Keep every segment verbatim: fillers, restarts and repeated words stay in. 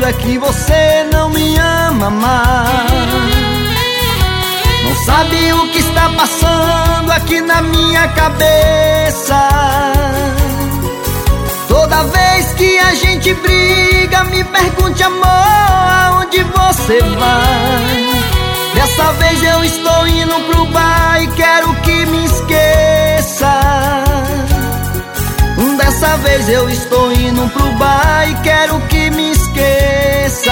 é que você não me ama mais. Não sabe o que está passando aqui na minha cabeça. Toda vez que a gente briga, me pergunte, amor, aonde você vai? Dessa vez eu estou indo pro bar e quero que me esqueça. Dessa vez eu estou indo pro bar e quero que me esqueça.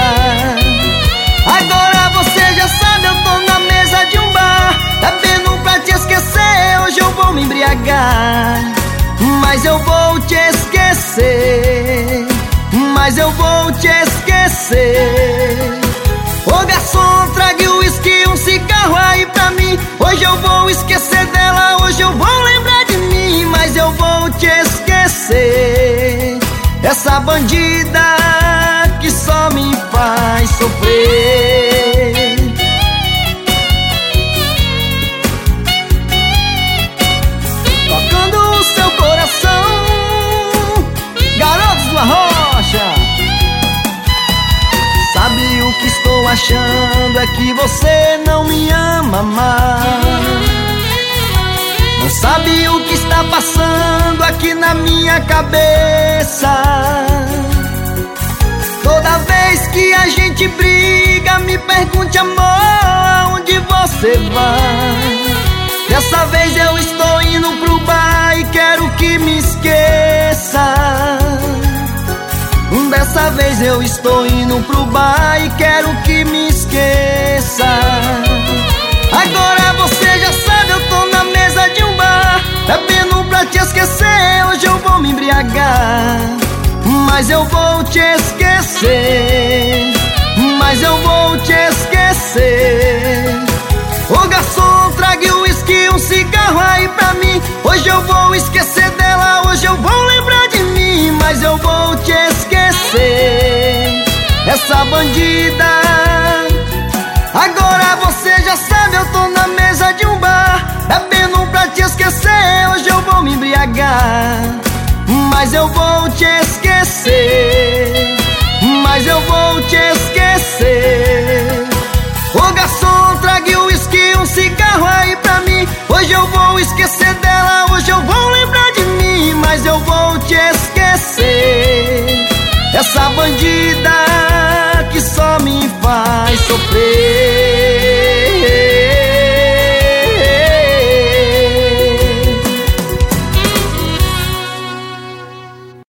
Agora você já sabe, eu tô na mesa de um bar, bebendo pra te esquecer. Hoje eu vou me embriagar, mas eu vou te esquecer. Mas eu vou te esquecer. Ô garçom, traga o uísque, um cigarro aí pra mim. Hoje eu vou esquecer dela, hoje eu vou lembrar de mim. Mas eu vou te esquecer, essa bandida que só me faz sofrer. Tocando o seu coração, Garotos do Arrocha. Sabe o que estou achando é que você não me ama mais. Não sabe o que está passando aqui na minha cabeça. Toda vez que a gente briga, me pergunte, amor, aonde você vai? Dessa vez eu estou indo pro bar e quero que me esqueça. Dessa vez eu estou indo pro bar e quero que me esqueça. Agora você já sabe, eu tô na mesa de um bar, bebendo pra te esquecer. Hoje eu vou me embriagar, mas eu vou te esquecer. Mas eu vou te esquecer. Ô garçom, traga o uísque, um cigarro aí pra mim. Hoje eu vou esquecer dela, hoje eu vou lembrar de mim. Mas eu vou te esquecer, essa bandida. Agora você já sabe, eu tô na mesa de um bar, bebendo pra te esquecer. Hoje eu vou me embriagar, mas eu vou te esquecer. Mas eu vou te esquecer. Ô garçom, traga o uísque, um cigarro aí pra mim. Hoje eu vou esquecer dela, hoje eu vou lembrar de mim. Mas eu vou te esquecer, essa bandida que só me faz sofrer.